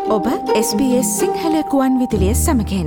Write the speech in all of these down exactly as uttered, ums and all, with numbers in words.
ඔබ S B S Sinhala කුවන් විදුලිය සමගින්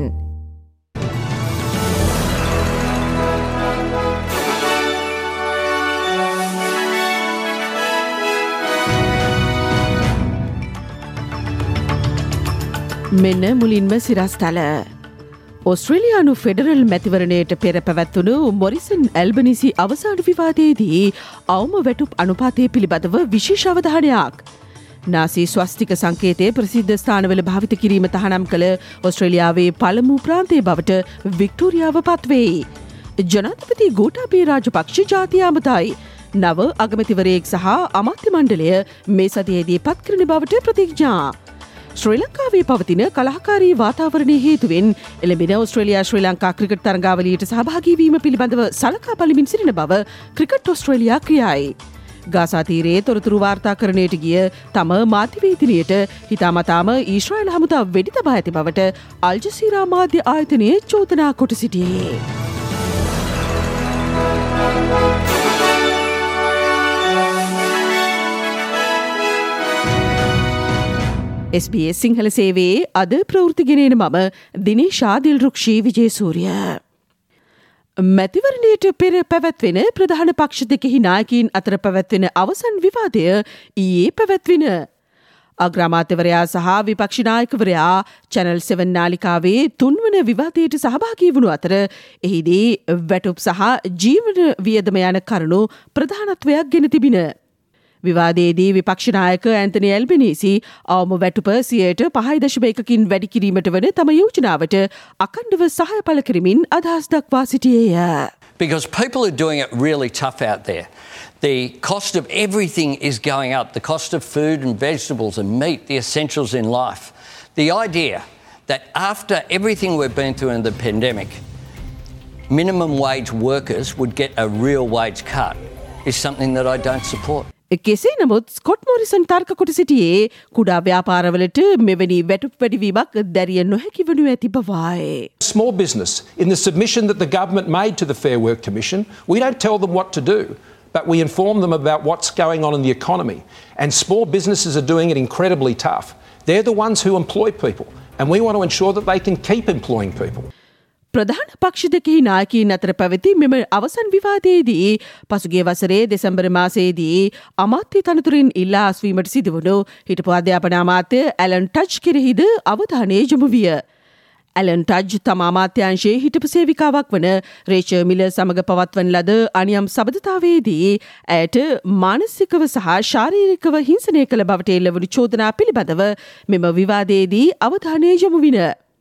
මෙන්න මුලින්ම සිරස්තල ඔස්ට්‍රේලියානු ෆෙඩරල් මැතිවරණයට පෙර පැවැත්වුණු මොරිසන් ඇල්බනිසි අවසාන විවාදයේදී අවම වැටුප් අනුපාතය පිළිබඳව විශේෂ අවධානයක්. නාසී ස්වස්තික සංකේතය ප්‍රසිද්ධ ස්ථානවල භාවිත කිරීම තහනම් කළ ඔස්ට්‍රේලියාවේ පළමු ප්‍රාන්තය බවට වික්ටෝරියාව පත්වෙයි. ජනාධිපති ගෝඨාභය රාජපක්ෂ ජාතිය අමතයි. නව අගමැතිවරයෙක් සහ අමාත්‍ය මණ්ඩලය මේ සතියේදී පත් කරන බවට ප්‍රතිඥා. ශ්‍රී ලංකාවේ පවතින කලහකාරී වාතාවරණය හේතුවෙන් එළඹෙන ඔස්ට්‍රේලියා ශ්‍රී ලංකා ක්‍රිකට් තරගාවලියට සහභාගී වීම පිළිබඳව සලකා බලමින් සිටින බව ක්‍රිකට් ඔස්ට්‍රේලියා ක්‍රියායි. ගාසා තීරයේ තොරතුරු වාර්තාකරණයට ගිය තම මාධ්‍යවේදිනියට හිතාමතාම ඊශ්‍රායල් හමුදා වෙඩි තබා ඇති බවට අල් ජසීරා මාධ්‍ය ආයතනය චෝදනා කොට සිටියේ. S B S සිංහල සේවයේ අද ප්‍රවෘත්ති ගෙනෙන මම දිනේෂා දිල්රුක්ෂී විජේසූරිය. මැතිවරණයට පෙර පැවැත්වෙන ප්‍රධාන පක්ෂ දෙකෙහි නායකයින් අතර පැවැත්වෙන අවසන් විවාදය ඊයේ පැවැත්වින. අග්‍රාමාත්‍යවරයා සහ විපක්ෂ නායකවරයා චැනල් සෙවන් නාලිකාවේ තුන්වන විවාදයට සහභාගී වුණු අතර එහිදී වැටුප් සහ ජීවන වියදම යන කරුණු ප්‍රධානත්වයක් ගෙන තිබින. විවාදයේදී විපක්ෂ නායක ඇන්තනි ඇල්බනීසි අවම වැටුප සියයට පහයි දශම එකකින් වැඩි කිරීමට වන තම යෝජනාවට අකණ්ඩව සහාය පළ කරමින් අදහස් දක්වා සිටියේය. Because people are doing it really tough out there. The cost of everything is going up. The cost of food and vegetables and meat, the essentials in life. The idea that after everything we've been through in the pandemic, minimum wage workers would get a real wage cut is something that I don't support. කෙසේ නමුත් Scott Morrison තර්ක කොට සිටියේ කුඩා ව්‍යාපාරවලට මෙවැනි වැටුප් වැඩිවීමක් දැරිය නොහැකි වනු ඇති බවයි. Small business, in the submission that the government made to the Fair Work Commission, we don't tell them what to do, but we inform them about what's going on in the economy. And small businesses are doing it incredibly tough. They're the ones who employ people, and we want to ensure that they can keep employing people. ප්‍රධාන පක්ෂ දෙකෙහි නායකයින් අතර පැවති මෙම අවසන් විවාදයේදී පසුගිය වසරේ දෙසැම්බර් මාසයේදී අමාත්‍ය තනතුරින් ඉල්ලා අස්වීමට සිදුවුණු හිටපු අධ්‍යාපන අමාත්‍ය ඇලන් ටච් කෙරෙහිද අවධානය යොමු විය. ඇලන් ටච් තම අමාත්‍යාංශයේ හිටපු සේවිකාවක් වන රේචර් මිලර් සමග පවත්වන ලද අනියම් සබඳතාවයේදී ඇයට මානසිකව සහ ශාරීරිකව හිංසනය කළ බවට එල්ලවුණු චෝදනා පිළිබඳව මෙම විවාදයේදී අවධානය යොමු වින.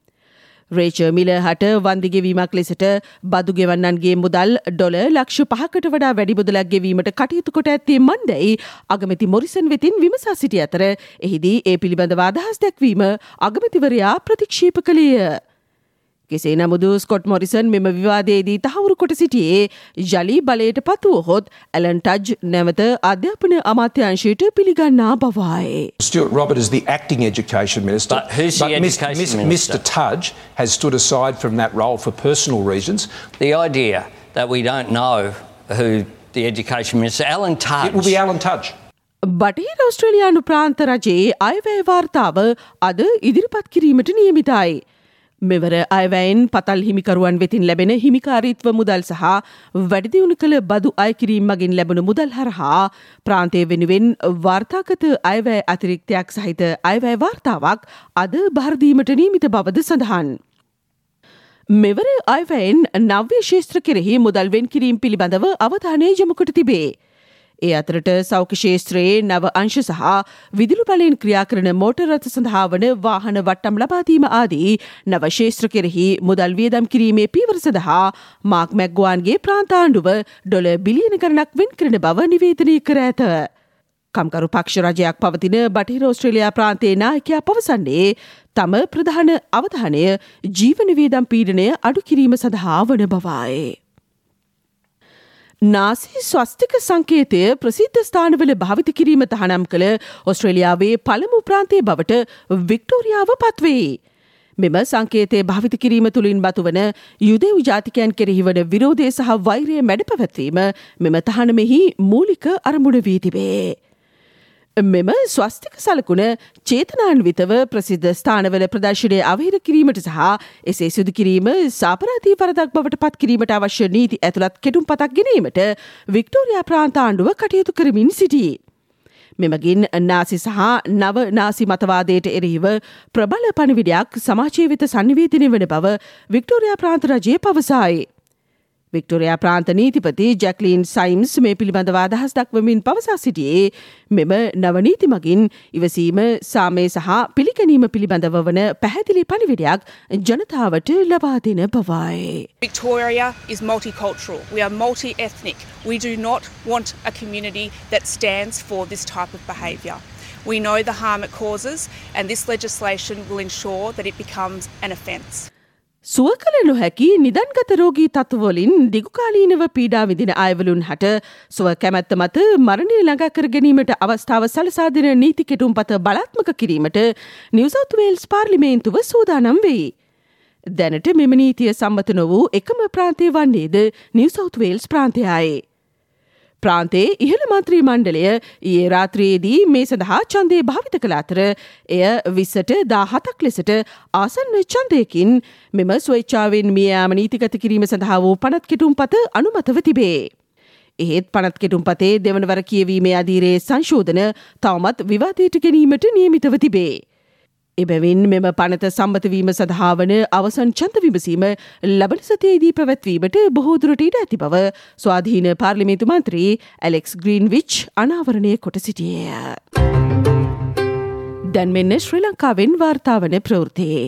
රේචර් මිලර් හට වන්දි ගෙවීමක් ලෙසට බදු ගෙවන්නන්ගේ මුදල් ඩොලර් ලක්ෂ පහකට වඩා වැඩි මුදලක් ගෙවීමට කටයුතු කොට ඇත්තේ මන්දැයි අගමැති මොරිසන් වෙතින් විමසා සිටි අතර එහිදී ඒ පිළිබඳව අදහස් දැක්වීම අගමැතිවරයා ප්‍රතික්ෂේප කළේය. කෙසේ නමුදු ස්කොට් මොරිසන් මෙම විවාදයේදී තහවුරු කොට සිටියේ ජලී බලයට පත්වුවහොත් ඇලන් ටජ් නැවත අධ්‍යාපන අමාත්‍යාංශයට පිළිගන්නා බවයි. Stuart Robert is the acting education minister. But who's the education Miss, minister? Mister Tudge has stood aside from that role for personal reasons. The idea that we don't know who the education minister, Alan Tudge. It will be Alan Tudge. බටහිර ඔස්ට්‍රේලියානු ප්‍රාන්ත රජයේ අයවැය වාර්තාව අද ඉදිරිපත් කිරීමට නියමිතයි. මෙවර අයවැයෙන් පතල් හිමිකරුවන් වෙතින් ලැබෙන හිමිකාරීත්ව මුදල් සහ වැඩිදියුණු කළ බදු අයකිරීම මගින් ලැබුණු මුදල් හරහා ප්‍රාන්තය වෙනුවෙන් වාර්තාගත අයවැය අතිරික්තයක් සහිත අයවැය වාර්තාවක් අද භාරදීමට නියමිත බවද සඳහන්. මෙවර අයවැයෙන් නව්‍ය ශේෂ්ත්‍ර කෙරෙහි මුදල් වෙන් කිරීම පිළිබඳව අවධානය යොමු කොට තිබේ. ඒ අතරට සෞඛ්‍ය ශේෂ්ත්‍රයේ නව අංශ සහ විදුලි බලයෙන් ක්‍රියා කරන මෝටර් රථ සඳහා වන වාහන වට්ටම් ලබා දීම ආදී නව ශේෂ්ත්‍ර කෙරෙහි මුදල් වියදම් කිරීමේ පියවර සඳහා මාක් මැග්ගුවන්ගේ ප්‍රාන්තාණ්ඩුව ඩොලර් බිලියන ගණනක් වෙන් කරන බව නිවේදනය කර ඇත. කම්කරු පක්ෂ රජයක් පවතින බටහිර ඔස්ට්‍රේලියා ප්‍රාන්තයේ නායකයා පවසන්නේ තම ප්‍රධාන අවධානය ජීවන වියදම් පීඩනය අඩු කිරීම සඳහා වන බවයි. නාසී ස්වස්තික සංකේතය ප්‍රසිද්ධ ස්ථානවල භාවිත කිරීම තහනම් කළ ඔස්ට්‍රේලියාවේ පළමු ප්‍රාන්තය බවට වික්ටෝරියාව පත්වෙයි. මෙම සංකේතය භාවිත කිරීම තුළින් බතුවන යුදෙව් ජාතිකයන් කෙරෙහි වන විරෝධය සහ වෛරය මැඩ පැවැත්වීම මෙම තහනමෙහි මූලික අරමුණ වී තිබේ. මෙම ස්වස්තික සලකුණ චේතනාන්විතව ප්‍රසිද්ධ ස්ථානවල ප්‍රදර්ශනය අවහිර කිරීමට සහ එසේ සිදු කිරීම සාපරාධී වරදක් බවට පත් කිරීමට අවශ්‍ය නීති ඇතුළත් කෙටුම් පතක් ගෙනීමට වික්ටෝරියා ප්‍රාන්ත ආණ්ඩුව කටයුතු කරමින් සිටී. මෙමගින් නාසි සහ නව නාසි මතවාදයට එරෙහිව ප්‍රබල පණිවිඩයක් සමාජය වෙත සංනිවේදනය වන බව වික්ටෝරියා ප්‍රාන්ත රජය පවසයි. වික්ටෝරියා ප්‍රාන්ත නීතිපති ජැක්ලීන් සයිම්ස් මේ පිළිබඳව අදහස් දක්වමින් පවසා සිටියේ මෙම නව නීති මගින් ඉවසීම සාමය සහ පිළිගැනීම පිළිබඳව වන පැහැදිලි පණිවිඩයක් ජනතාවට ලබා දෙන බවයි. Victoria is multicultural. We are multi-ethnic. We do not want a community that stands for this type of behaviour. We know the harm it causes, and this legislation will ensure that it becomes an offence. සුව කළ නොහැකි නිදන්ගත රෝගී තත්ත්වවලින් දිගුකාලීනව පීඩා විඳින අයවලුන් හට සුව කැමැත්ත මත මරණය ළඟා කර ගැනීමට අවස්ථාව සලසා දෙන නීති කෙටුම්පත බලාත්මක කිරීමට නිව් සවුත් වේල්ස් පාර්ලිමේන්තුව සූදානම් වෙයි. දැනට මෙම නීතිය සම්මත නො වූ එකම ප්‍රාන්තය වන්නේද නිව් සවුත් වේල්ස් ප්‍රාන්තයයි. ප්‍රාන්තයේ ඉහළ මන්ත්‍රී මණ්ඩලය ඊයේ රාත්‍රියේදී මේ සඳහා ඡන්දය භාවිත කළ අතර එය විස්සට දාහතක් ලෙසට ආසන්න ඡන්දයකින් මෙම ස්වේච්ඡාවෙන් මිය යාම නීතිගත කිරීම සඳහා වූ පනත් කෙටුම්පත අනුමතව තිබේ. එහෙත් පනත් කෙටුම්පතේ දෙවනවර කියවීමේ අධීරයේ සංශෝධන තවමත් විවාදයට ගැනීමට නියමිතව තිබේ. එබැවින් මෙම පනත සම්මතවීම සඳහා වන අවසන් ඡන්ද විමසීම ලබන සතියේදී පැවැත්වීමට බොහෝ දුරට ඉඩ ඇති බව ස්වාධීන පාර්ලිමේන්තු මන්ත්‍රී ඇලෙක්ස් ග්‍රීන්විච් අනාවරණය කොට සිටියේය. දැන් මෙන්න ශ්‍රී ලංකාවෙන් වාර්තා වන ප්‍රවෘත්ති.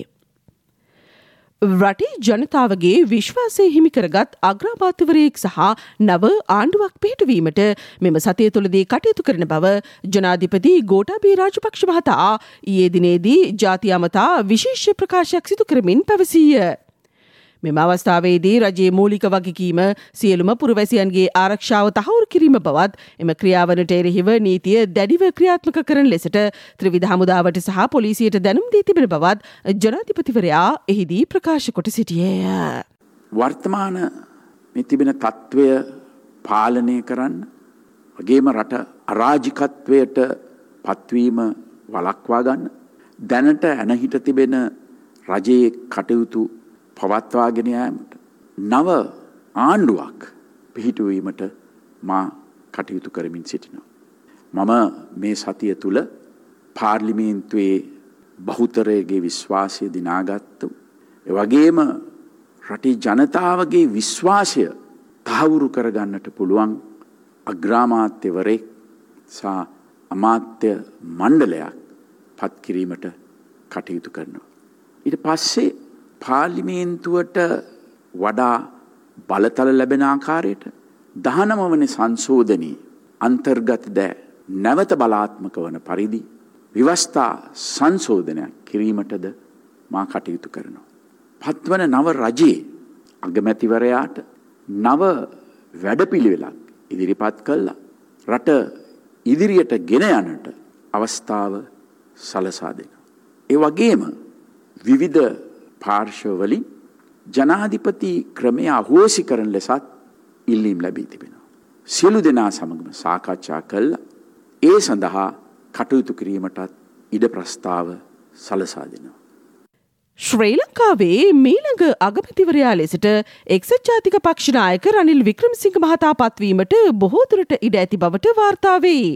රටේ ජනතාවගේ විශ්වාසය හිමි කරගත් අග්‍රාමාත්‍යවරයෙක් සහ නව ආණ්ඩුවක් පිහිටුවීමට මෙම සතිය තුළදී කටයුතු කරන බව ජනාධිපති ගෝඨාභය රාජපක්ෂ මහතා ඊයේ දිනේදී ජාතිය අමතා විශේෂ ප්‍රකාශයක් සිදු කරමින් පැවසීය. මෙම අවස්ථාවේදී රජයේ මූලික වගකීම සියලුම පුරවැසියන්ගේ ආරක්ෂාව තහවුරු කිරීම බවත් එම ක්‍රියාවනට එරෙහිව නීතිය දැඩිව ක්‍රියාත්මක කරන ලෙසට ත්‍රිවිධ හමුදාවට සහ පොලිසියට දැනුම් දී තිබෙන බවත් ජනාධිපතිවරයා එහිදී ප්‍රකාශ කොට සිටියේය. වර්තමාන මේ තිබෙන තත්ත්වය පාලනය කරන්න වගේම රට අරාජිකත්වයට පත්වීම වළක්වා ගන්න දැනට ඇනහිට තිබෙන රජයේ කටයුතු පවත්වාගෙන යාමට නව ආණ්ඩුවක් පිහිටුවීමට මා කටයුතු කරමින් සිටිනවා. මම මේ සතිය තුළ පාර්ලිමේන්තුවේ බහුතරයේ විශ්වාසය දිනාගත්තු එවැගේම රටේ ජනතාවගේ විශ්වාසය තහවුරු කරගන්නට පුළුවන් අග්‍රාමාත්‍යවරයෙක් සහ අමාත්‍ය මණ්ඩලයක් පත් කිරීමට කටයුතු කරනවා. ඊට පස්සේ පාර්ලිමේන්තුවට වඩා බලතල ලැබෙන ආකාරයට දහනව වන සංශෝධනී අන්තර්ගත ද නැවත බලාත්මක වන පරිදි ව්‍යවස්ථා සංශෝධනයක් කිරීමටද මා කටයුතු කරනවා. පත්වන නව රජයේ අගමැතිවරයාට නව වැඩපිළිවෙලක් ඉදිරිපත් කළා රට ඉදිරියට ගෙන යන්නට අවස්ථාව සලසා දෙනවා. ඒ වගේම විවිධ පාර්ශවවලින් ජනාධිපති ක්‍රමය අහෝසි කරන ලෙසත් ඉල්ලීම් ලැබී තිබෙනවා. සියලු දෙනා සමගම සාකච්ඡා කළා ඒ සඳහා කටයුතු කිරීමටත් ඉඩ ප්‍රස්තාව සලසා දෙනවා. ශ්‍රී ලංකාවේ මීළඟ අගමැතිවරයා ලෙසට එක්සත් ජාතික පක්ෂ නායක රනිල් වික්‍රමසිංහ මහතා පත්වීමට බොහෝ දුරට ඉඩ ඇති බවට වාර්තා වේ.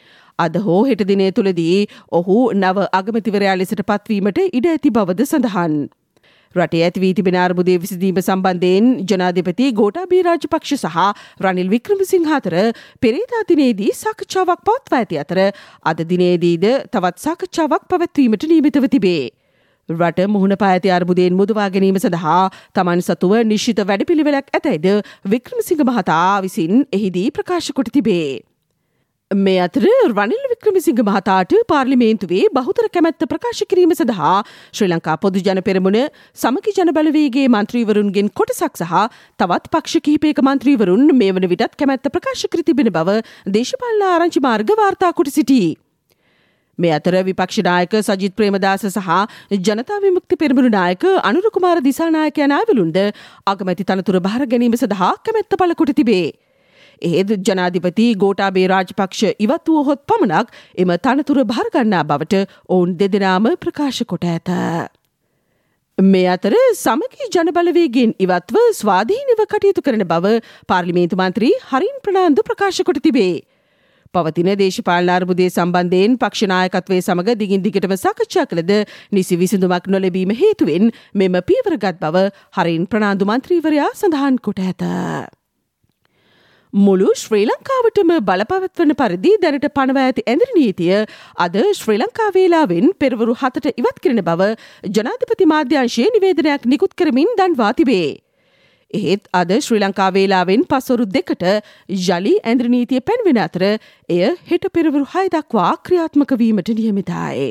අද හෝ හෙට දිනය තුළදී ඔහු නව අගමැතිවරයා ලෙසට පත්වීමට ඉඩ ඇති බවද සඳහන්. රටේ ඇති වී තිබෙන අර්බුදය විසඳීම සම්බන්ධයෙන් ජනාධිපති ගෝඨාභය රාජපක්ෂ සහ රනිල් වික්‍රමසිංහ අතර පෙරේදා දිනේදී සාකච්ඡාවක් පවත්වා ඇති අතර අද දිනේදීද තවත් සාකච්ඡාවක් පැවැත්වීමට නියමිතව තිබේ. රට මුහුණ පා ඇති අර්බුදයෙන් මුදවා ගැනීම සඳහා තමන් සතුව නිශ්චිත වැඩපිළිවෙලක් ඇතැයිද වික්‍රමසිංහ මහතා විසින් එහිදී ප්‍රකාශ කොට තිබේ. මේ අතර රනිල් වික්‍රමසිංහ මහතාට පාර්ලිමේන්තුවේ බහුතර කැමැත්ත ප්‍රකාශ කිරීම සඳහා ශ්‍රී ලංකා පොදු ජන පෙරමුණ සමගි ජන බලවේගයේ මන්ත්‍රීවරුන්ගෙන් කොටසක් සහ තවත් පක්ෂ කිහිපයක මන්ත්‍රීවරුන් මේ වන විටත් කැමැත්ත ප්‍රකාශ කර තිබෙන බව දේශපාලන ආරංචි මාර්ග වාර්තා කොට සිටී. මේ අතර විපක්ෂ නායක සජිත් ප්‍රේමදාස සහ ජනතා විමුක්ති පෙරමුණු නායක අනුර කුමාර දිසානායක යන අයවලුන්ද අගමැති තනතුර බාර ගැනීම සඳහා කැමැත්ත පළ කොට තිබේ. එහෙත් ජනාධිපති ගෝඨාභය රාජපක්ෂ ඉවත් වුවහොත් පමණක් එම තනතුර භාර ගන්නා බවට ඔවුන් දෙදෙනාම ප්‍රකාශ කොට ඇත. මේ අතර සමගී ජනබලවේගයෙන් ඉවත්ව ස්වාධීනව කටයුතු කරන බව පාර්ලිමේන්තු මන්ත්‍රී හරින් ප්‍රනාන්දු ප්‍රකාශ කොට තිබේ. පවතින දේශපාලන අර්බුදය සම්බන්ධයෙන් පක්ෂ නායකත්වයේ සමග දිගින් දිගටම සාකච්ඡා කළද නිසි විසඳුමක් නොලැබීම හේතුවෙන් මෙම පියවරගත් බව හරින් ප්‍රනාන්දු මන්ත්‍රීවරයා සඳහන් කොට ඇත. මුළු ශ්‍රී ලංකාවටම බලපවත්වන පරිදි දැනට පනවා ඇති ඇඳරි නීතිය අද ශ්‍රී ලංකා වේලාවෙන් පෙරවරු හතට ඉවත් කරන බව ජනාධිපති මාධ්‍යංශයේ නිවේදනයක් නිකුත් කරමින් දන්වා තිබේ. එහෙත් අද ශ්‍රී ලංකා වේලාවෙන් පස්වරු දෙකට යලි ඇඳරි නීතිය පැනවෙන අතර එය හෙට පෙරවරු හය දක්වා ක්‍රියාත්මක වීමට නියමිතයි.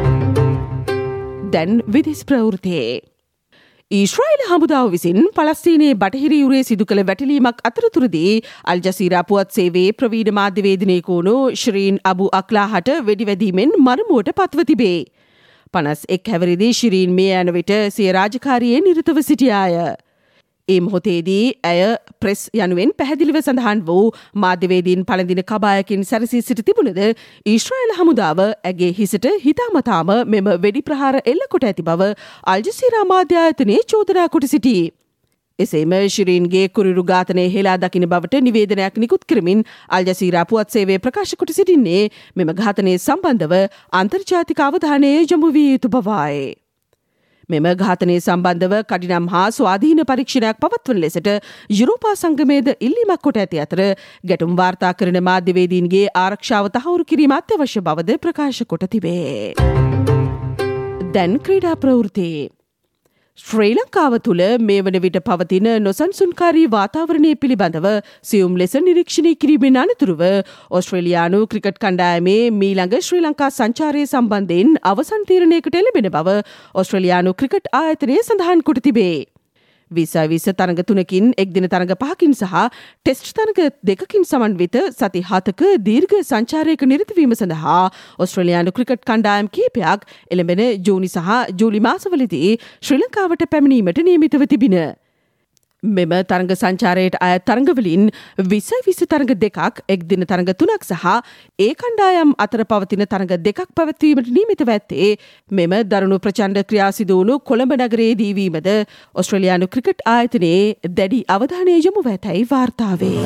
දැන් විදෙස් ප්‍රවෘත්තියේ ඊශ්‍රායල හමුදාව විසින් පලස්තීනයේ බටහිර යුරේ සිදු කළ වැටලීමක් අතරතුරදී අල් ජසීරා පුවත් සේවයේ ප්‍රවීණ මාධ්‍යවේදිනියෙකු වුණු ශිරීන් අබු අක්ලාහට වෙඩිවැදීමෙන් මරමුවට පත්ව තිබේ. පනස් එක් හැවිරිදි ශිරීන් මේ යන විට සිය රාජකාරියේ නිරතව සිටියාය. ඒ මොහොතේදී ඇය ප්‍රෙස් යනුවෙන් පැහැදිලිව සඳහන් වූ මාධ්‍යවේදීන් පළඳින කබායකින් සැරසී සිට තිබුණද ඊශ්‍රායල හමුදාව ඇගේ හිසට හිතාමතාම මෙම වෙඩි ප්‍රහාර එල්ල කොට ඇති බව අල් ජසීරා මාධ්‍ය ආයතනයේ චෝදනා කොට සිටී. එසේම ශිරීන්ගේ කුරිරු ඝාතනය හෙලා දකින බවට නිවේදනයක් නිකුත් කරමින් අල් ජසීරා පුවත් සේවය ප්‍රකාශ කොට සිටින්නේ මෙම ඝාතනය සම්බන්ධව අන්තර්ජාතික අවධානය යොමු විය යුතු බවයි. මෙම ඝාතනය සම්බන්ධව කඩිනම් හා ස්වාධීන පරීක්ෂණයක් පවත්වන ලෙසට යුරෝපා සංගමයේද ඉල්ලීමක් කොට ඇති අතර ගැටුම් වාර්තා කරන මාධ්‍යවේදීන්ගේ ආරක්ෂාව තහවුරු කිරීම අත්‍යවශ්‍ය බවද ප්‍රකාශ කොට තිබේ. දැන් ක්‍රීඩා ප්‍රවෘත්ති. ශ්‍රී ලංකාව තුළ මේ වන විට පවතින නොසන්සුන්කාරී වාතාවරණය පිළිබඳව සියුම් ලෙස නිරීක්ෂණය කිරීමෙන් අනතුරුව ඔස්ට්‍රේලියානු ක්‍රිකට් කණ්ඩායමේ මීළඟ ශ්‍රී ලංකා සංචාරය සම්බන්ධයෙන් අවසන් තීරණයකට එළඹෙන බව ඔස්ට්‍රේලියානු ක්‍රිකට් ආයතනය සඳහන් කොට තිබේ. විසයි විස තරඟ තුනකින් එක් දින තරඟ පහකින් සහ ටෙස්ට් තරඟ දෙකකින් සමන්විත සති හතක දීර්ඝ සංචාරයක නිරතවීම සඳහා ඔස්ට්‍රේලියානු ක්‍රිකට් කණ්ඩායම් කීපයක් එළඹෙන ජූනි සහ ජූලි මාසවලදී ශ්‍රී ලංකාවට පැමිණීමට නියමිතව තිබින. මෙම තරඟ සංචාරයට අය තරඟවලින් විසයි විස තරඟ දෙකක් එක් දින තරඟ තුනක් සහ ඒ කණ්ඩායම් අතර පවතින තරඟ දෙකක් පැවැත්වීමට නියමිතව ඇත්තේ මෙම දරුණු ප්‍රචණ්ඩ ක්‍රියා සිදු වුණු කොළඹ නගරයේ දීවීමද ඔස්ට්‍රේලියානු ක්‍රිකට් ආයතනයේ දැඩි අවධානය යොමු ඇතැයි වාර්තා වේ.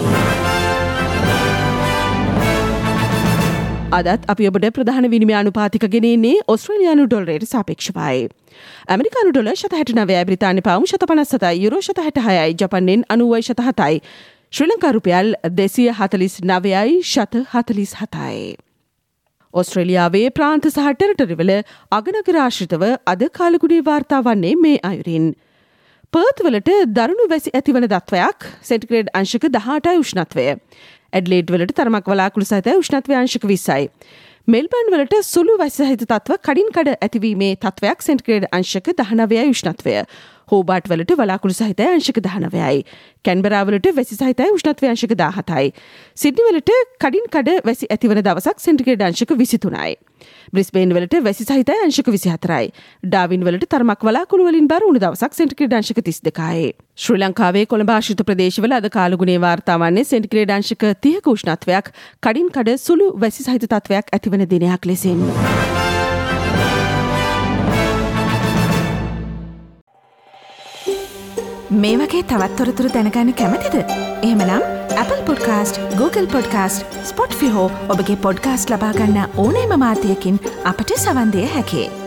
අදත් අපි ඔබට ප්‍රධාන විනිමය අනුපාතික ගෙනෙන්නේ ඔස්ට්‍රේලියානු ඩොලරයට සාපේක්ෂවයි. ඇමරිකානු ඩොලර් ශත හැට නවයයි, බ්‍රිතාන්‍ය පවුම් ශත පනස් සතයි, යුරෝ ශත හැට හයයි, ජපන්නෙන් අනූවයි ශත හතයි, ශ්‍රී ලංකා රුපියල් දෙසිය හතලිස් නවයයි ශත හතලිස් හතයි. ඔස්ට්‍රේලියාවේ ප්‍රාන්ත සහ ටෙරිටරිවල අගනගර ආශ්‍රිතව අද කාලගුණේ වාර්තා වන්නේ මේ අයුරින්. පර්ත් වලට දරුණු වැසි ඇතිවන තත්වයක්, සෙන්ටිග්‍රේඩ් අංශක දහඅටයි උෂ්ණත්වය. ඇඩ්ලේඩ් වලට තරමක් වලාකුළු සහිත උෂ්ණත්වය අංශක විස්සයි. මෙල්බර්න් වලට සුළු වැසි සහිත තත්ව කඩින් කඩ ඇතිවීමේ තත්වයක්, සෙන්ටිග්‍රේඩ් අංශක දහනවයයි උෂ්ණත්වය. හෝබාට් වලට වලාකුළු සහිත අංශක දහනවයයි. කැන්බරා වලට වැසි සහිත උෂ්ණත්වය අංශක දාහතයි. සිඩ්නි වලට කඩින් කඩ වැසි ඇතිවන දවසක්, සෙන්ටිග්‍රේඩ් අංශක විසිතුනයි. බ්‍රිස්බේන් වලට වැසි සහිත අංශක විසිහතරයි. ඩාවින් වලට තරමක් වලාකුළු වලින් බර වුණු දවසක්, සෙන්ටිග්‍රේඩ් අංශක තිස් දෙකයි. ශ්‍රී ලංකාවේ කොළඹ ආශ්‍රිත ප්‍රදේශවල අද කාලගුණේ වාර්තා වන්නේ සෙන්ටිග්‍රේඩ් අංශක තිහක උෂ්ණත්වයක්, කඩින් කඩ සුළු වැසි සහිත තත්වයක් ඇතිවන දිනයක් ලෙසින්. මේ වගේ තවත් තොරතුරු දැනගන්න කැමතිද? එහෙමනම් Apple Podcast, Google Podcast, Spotify හෝ ඔබගේ පොඩ්කාස්ට් ලබා ගන්න ඕනෑම මාධ්‍යයකින් අපට සවන් දෙන්න හැකියි.